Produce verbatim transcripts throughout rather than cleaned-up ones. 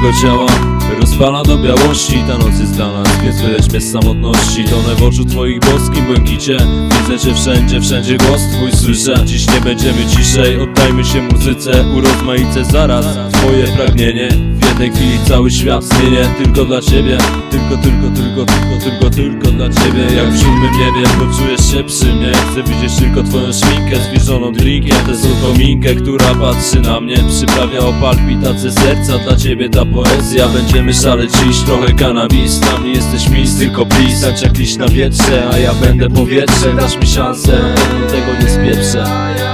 twojego ciała rozpala do białości. Ta noc jest dla nas, więc wylecz mnie z samotności. Tonę w oczu twoich boskim błękicie. Widzę cię wszędzie, wszędzie głos twój słyszę. Dziś nie będziemy ciszej, oddajmy się muzyce. Urozmaicę zaraz twoje pragnienie. W jednej chwili cały świat zmienię. Tylko dla ciebie, tylko, tylko, tylko, tylko, tylko, tylko dla ciebie. Jak w siódmym niebie, poczujesz się przy mnie. Chcę widzieć tylko twoją szminkę zbliżoną drinkiem. Tę słodką minkę, która patrzy na mnie, przyprawia o palpitacje serca. Dla ciebie ta poezja, będziemy szaleć dziś. Trochę kanabis, dla mnie jesteś mis, tylko please. Tańcz jak liść na wietrze, a ja będę powietrze. Dasz mi szansę, ja tego nie spieprzę.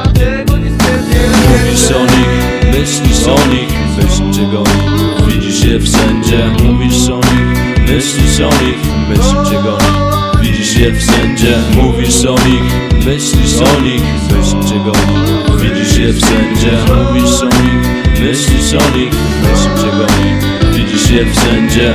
Mówisz o nich, myślisz o nich, myśl cię goni. Widzisz je wszędzie, mówisz o nich, myślisz o nich, myśl cię goni. Widzisz je wszędzie, mówisz o nich, myślisz o nich, myśl cię goni. Widzisz je wszędzie, mówisz o nich, myślisz o nich, myśl cię goni. Widzisz je wszędzie.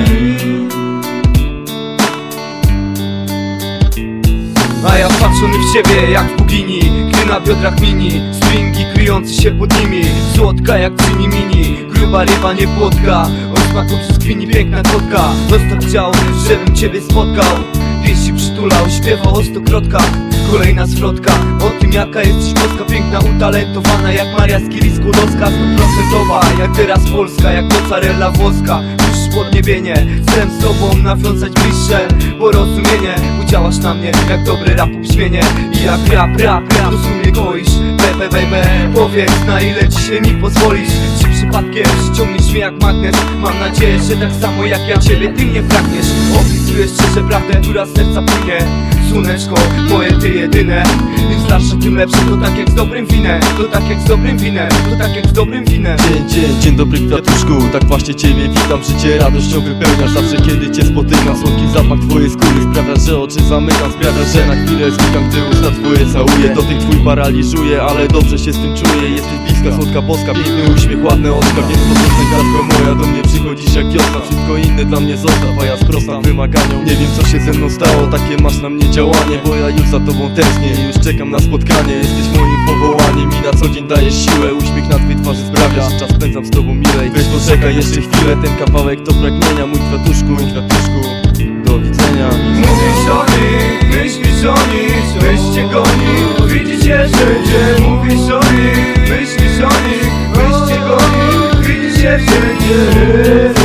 A ja wpatrzony w ciebie jak w bogini, gdy na biodrach mini, stringi kryjący się pod nimi. Słodka jak cyni mini, gruba ryba nie płotka. O smaku brzoskwini piękna kotka. Dostał chciał, żebym ciebie spotkał. Pieści przytulał, śpiewał o stokrotkach. Kolejna zwrotka o tym jaka jesteś boska, piękna, utalentowana jak Maria Skiri-Skłodowska. Stuprocentowa jak teraz Polska, jak mozzarella włoska. Już podniebienie, chcę z tobą nawiązać bliższe porozumienie. Udziałasz na mnie jak dobre rapu brzmienie. I jak rap, rap, rap, rozumie koisz. Bebe, bebe, powiedz na ile dzisiaj mi pozwolisz. Czy przypadkiem ściągniesz mnie jak magnes? Mam nadzieję, że tak samo jak ja ciebie ty mnie pragniesz. Opisuję szczerze prawdę, która z serca płynie. Słoneczko, moje ty jedyne. Im starsze, tym lepsze, to tak jak z dobrym winem. To tak jak z dobrym winem, to tak jak z dobrym winem. Dzień, dzień, dzień dobry kwiatuszku, tak właśnie ciebie witam. Życie radością wypełniasz zawsze kiedy cię spotykam. Słodki zapach twojej skóry sprawia, że oczy zamykam. Sprawia, że na chwilę znikam, gdy usta twoje całuję. Dotyk twój paraliżuje, ale dobrze się z tym czuję. Jesteś bliska, słodka boska, piękny uśmiech, ładne oczka. Więc po prostu gwiazdko moja, do mnie przychodzisz jak wiosna. Wszystko inne dla mnie zostaw, a ja sprostam wymaganiom. Nie wiem co się ze mną stało, takie masz na mnie działanie. Bo ja już za tobą tęsknię i już czekam na spotkanie. Jesteś moim powołaniem i na co dzień dajesz siłę. Uśmiech na twej twarzy sprawia, że czas spędzam z tobą milej. Weź poczekaj jeszcze chwilę, ten kawałek to pragnienia. Mój kwiatuszku, mój kwiatuszku, do widzenia. Mówisz o nich, myślisz o nich, myśl cię goni. Widzisz je wszędzie, mówisz o nich, myślisz o nich, myśl cię goni. Widzisz je wszędzie.